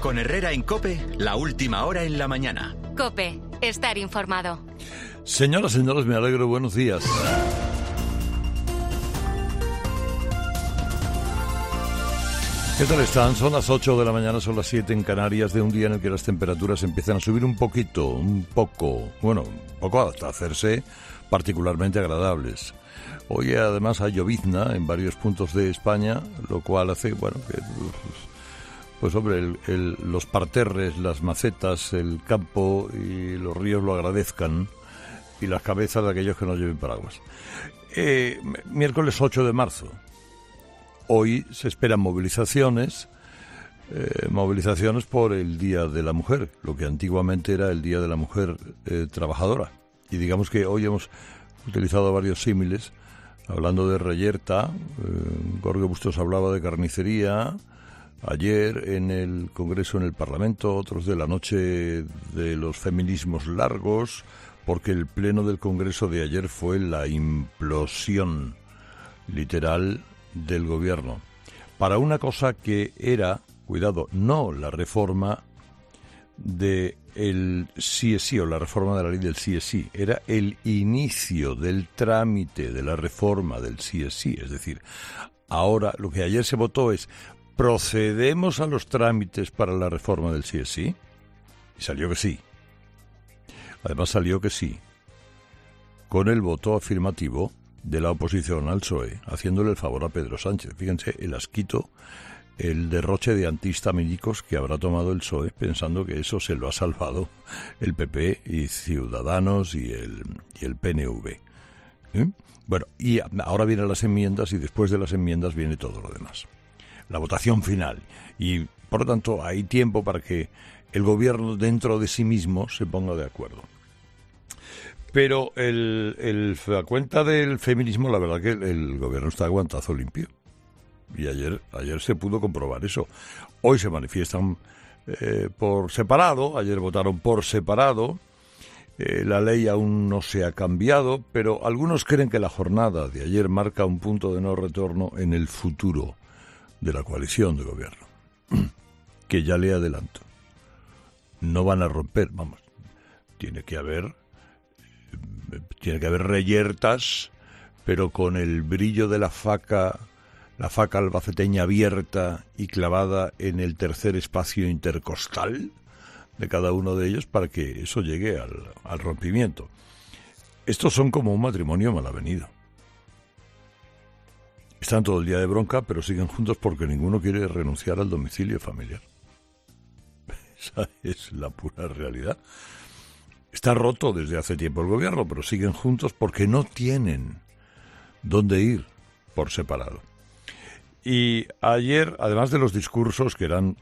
Con Herrera en COPE, la última hora en la mañana. COPE, estar informado. Señoras, señores, me alegro, buenos días. ¿Qué tal están? Son las 8 de la mañana, son las 7 en Canarias, de un día en el que las temperaturas empiezan a subir un poco, hasta hacerse particularmente agradables. Hoy además hay llovizna en varios puntos de España, lo cual hace, que los parterres, las macetas, el campo y los ríos lo agradezcan, y las cabezas de aquellos que no lleven paraguas. Miércoles 8 de marzo. Hoy se esperan movilizaciones por el Día de la Mujer, lo que antiguamente era el Día de la Mujer trabajadora. Y digamos que hoy hemos utilizado varios símiles, hablando de reyerta. Jorge Bustos hablaba de carnicería. Ayer en el Congreso, en el Parlamento, otros de la noche de los feminismos largos, porque el pleno del Congreso de ayer fue la implosión literal del gobierno. Para una cosa que era, cuidado, no la reforma de el sí es sí o la reforma de la ley del sí es sí, era el inicio del trámite de la reforma del sí es sí. Es decir, ahora lo que ayer se votó es: ¿procedemos a los trámites para la reforma del sí es sí? Y salió que sí. Además salió que sí, con el voto afirmativo de la oposición al PSOE, haciéndole el favor a Pedro Sánchez. Fíjense el asquito, el derroche de antihistamínicos que habrá tomado el PSOE, pensando que eso se lo ha salvado el PP y Ciudadanos y el PNV. Bueno, y ahora vienen las enmiendas, y después de las enmiendas viene todo lo demás. La votación final. Y, por lo tanto, hay tiempo para que el gobierno dentro de sí mismo se ponga de acuerdo. Pero la cuenta del feminismo, la verdad que el gobierno está a guantazo limpio. Y ayer se pudo comprobar eso. Hoy se manifiestan por separado, ayer votaron por separado. La ley aún no se ha cambiado, pero algunos creen que la jornada de ayer marca un punto de no retorno en el futuro de la coalición de gobierno. Que ya le adelanto, no van a romper, tiene que haber reyertas, pero con el brillo de la faca albaceteña abierta y clavada en el tercer espacio intercostal de cada uno de ellos, para que eso llegue al rompimiento. Estos son como un matrimonio mal avenido. Están todo el día de bronca, pero siguen juntos porque ninguno quiere renunciar al domicilio familiar. Esa es la pura realidad. Está roto desde hace tiempo el gobierno, pero siguen juntos porque no tienen dónde ir por separado. Y ayer, además de los discursos que eran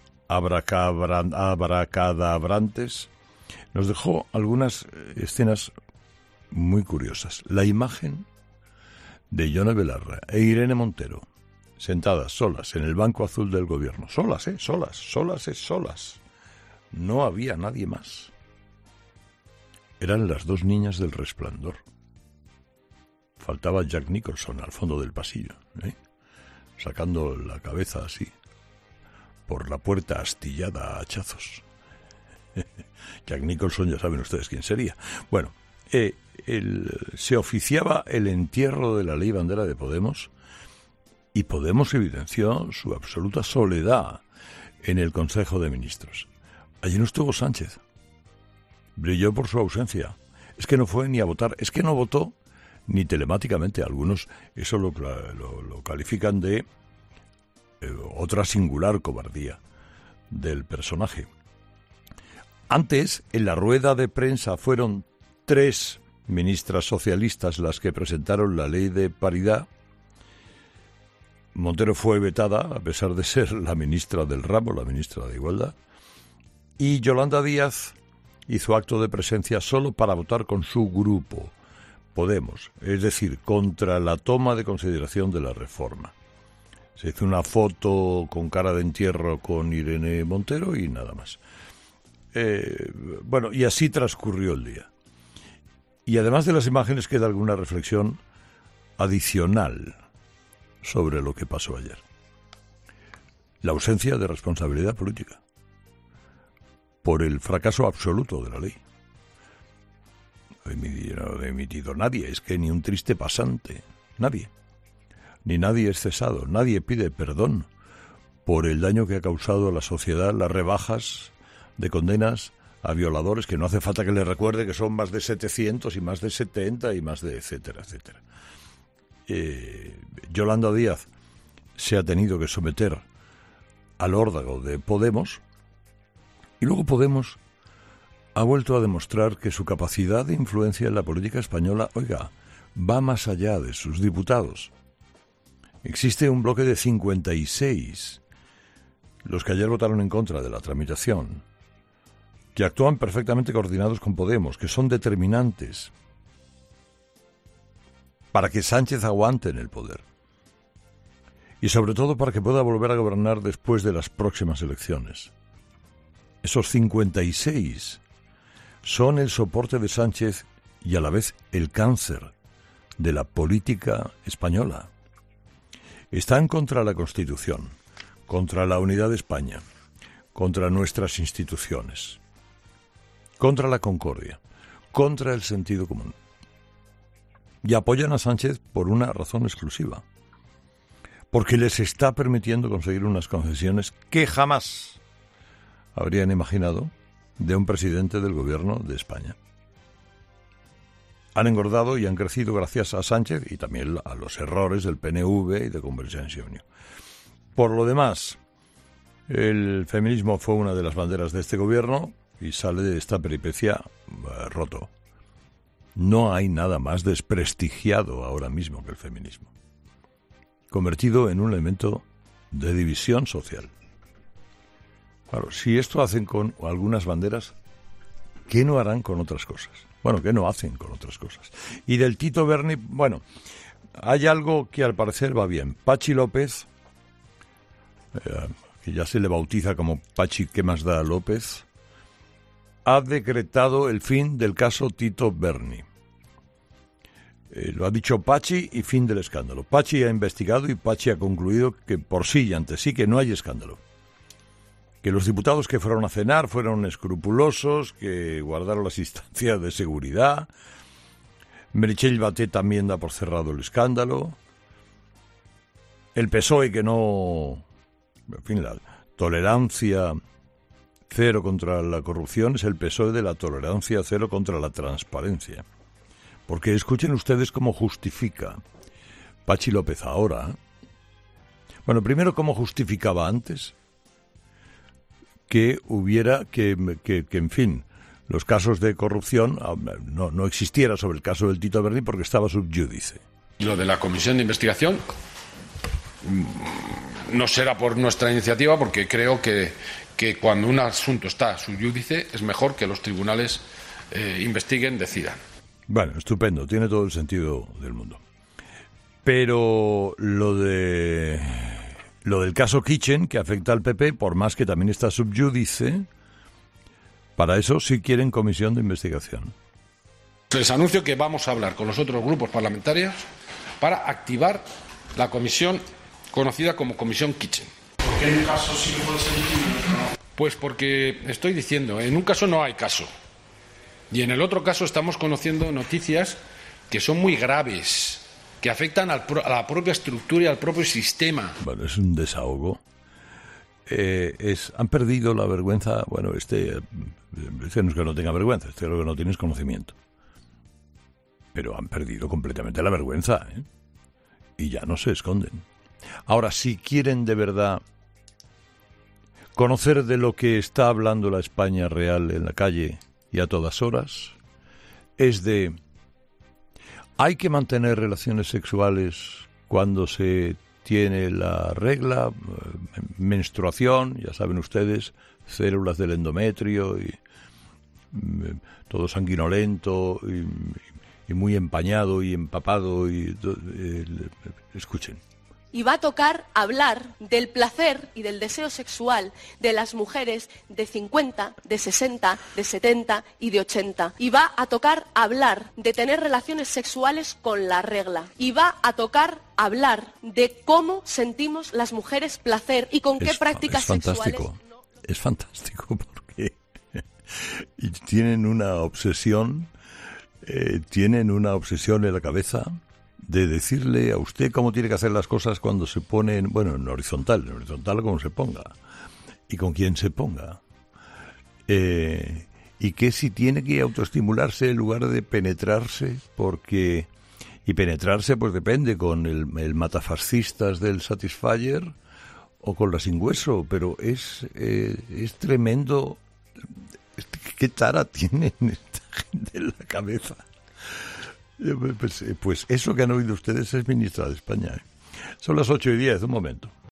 abracadabrantes, nos dejó algunas escenas muy curiosas. La imagen de Ione Belarra e Irene Montero, sentadas solas en el banco azul del gobierno. Solas. No había nadie más. Eran las dos niñas del Resplandor. Faltaba Jack Nicholson al fondo del pasillo, sacando la cabeza así, por la puerta astillada a hachazos. Jack Nicholson, ya saben ustedes quién sería. Bueno, se oficiaba el entierro de la ley bandera de Podemos, y Podemos evidenció su absoluta soledad en el Consejo de Ministros. Allí no estuvo Sánchez. Brilló por su ausencia. Es que no fue ni a votar, es que no votó ni telemáticamente. Algunos eso lo califican de otra singular cobardía del personaje. Antes, en la rueda de prensa, fueron 3 ministras socialistas las que presentaron la ley de paridad. Montero fue vetada, a pesar de ser la ministra del ramo, la ministra de Igualdad. Y Yolanda Díaz hizo acto de presencia solo para votar con su grupo, Podemos, es decir, contra la toma de consideración de la reforma. Se hizo una foto con cara de entierro con Irene Montero y nada más. Y así transcurrió el día. Y además de las imágenes queda alguna reflexión adicional sobre lo que pasó ayer. La ausencia de responsabilidad política. por el fracaso absoluto de la ley. No ha emitido nadie, es que ni un triste pasante, nadie. Ni nadie es cesado, nadie pide perdón por el daño que ha causado a la sociedad las rebajas de condenas a violadores, que no hace falta que les recuerde que son más de 700 y más de 70 y más de etcétera, etcétera. Yolanda Díaz se ha tenido que someter al órdago de Podemos, y luego Podemos ha vuelto a demostrar que su capacidad de influencia en la política española, oiga, va más allá de sus diputados. Existe un bloque de 56, los que ayer votaron en contra de la tramitación, que actúan perfectamente coordinados con Podemos, que son determinantes para que Sánchez aguante en el poder. Y sobre todo para que pueda volver a gobernar después de las próximas elecciones. Esos 56 son el soporte de Sánchez y a la vez el cáncer de la política española. Están contra la Constitución, contra la unidad de España, contra nuestras instituciones, contra la concordia, contra el sentido común. Y apoyan a Sánchez por una razón exclusiva, porque les está permitiendo conseguir unas concesiones que jamás habrían imaginado de un presidente del gobierno de España. Han engordado y han crecido gracias a Sánchez y también a los errores del PNV y de Convergencia y Unión. Por lo demás, el feminismo fue una de las banderas de este gobierno y sale de esta peripecia roto. No hay nada más desprestigiado ahora mismo que el feminismo, convertido en un elemento de división social. Claro, si esto hacen con algunas banderas, ¿qué no harán con otras cosas? Bueno, ¿qué no hacen con otras cosas? Y del Tito Berni, bueno, hay algo que al parecer va bien. Pachi López, que ya se le bautiza como Pachi, ¿qué más da López?, ha decretado el fin del caso Tito Berni. Lo ha dicho Pachi y fin del escándalo. Pachi ha investigado y Pachi ha concluido que por sí y ante sí que no hay escándalo. Que los diputados que fueron a cenar fueron escrupulosos, que guardaron las distancias de seguridad. Meritxell Batet también da por cerrado el escándalo. El PSOE que no... En fin, la tolerancia cero contra la corrupción es el PSOE de la tolerancia cero contra la transparencia. Porque escuchen ustedes cómo justifica Pachi López ahora. Bueno, primero, cómo justificaba antes que hubiera, que en fin, los casos de corrupción no existiera sobre el caso del Tito Berni porque estaba sub judice. Lo de la comisión de investigación no será por nuestra iniciativa, porque creo que cuando un asunto está sub judice es mejor que los tribunales investiguen, decidan. Bueno, estupendo, tiene todo el sentido del mundo. Pero lo del caso Kitchen, que afecta al PP, por más que también está sub judice, para eso sí quieren comisión de investigación. Les anuncio que vamos a hablar con los otros grupos parlamentarios para activar la comisión conocida como Comisión Kitchen. ¿Por qué en un caso sí puede ser no? Pues porque estoy diciendo, en un caso no hay caso. Y en el otro caso estamos conociendo noticias que son muy graves, que afectan a la propia estructura y al propio sistema. Bueno, es un desahogo. Han perdido la vergüenza. Bueno, no es que no tenga vergüenza, lo que no tienes conocimiento. Pero han perdido completamente la vergüenza, ¿eh? Y ya no se esconden. Ahora, si quieren de verdad conocer de lo que está hablando la España real en la calle y a todas horas, es de: ¿hay que mantener relaciones sexuales cuando se tiene la regla, menstruación, ya saben ustedes, células del endometrio y todo sanguinolento y muy empañado y empapado? Escuchen. Y va a tocar hablar del placer y del deseo sexual de las mujeres de 50, de 60, de 70 y de 80. Y va a tocar hablar de tener relaciones sexuales con la regla. Y va a tocar hablar de cómo sentimos las mujeres placer y con qué prácticas sexuales. Es fantástico porque Y tienen una obsesión en la cabeza de decirle a usted cómo tiene que hacer las cosas cuando se pone en horizontal como se ponga y con quién se ponga. Y que si tiene que autoestimularse en lugar de penetrarse, y penetrarse pues depende con el matafascistas del Satisfyer o con la sin hueso, pero es tremendo. ¿Qué tara tienen esta gente en la cabeza? Pues eso que han oído ustedes es ministra de España. Son las 8:10, un momento.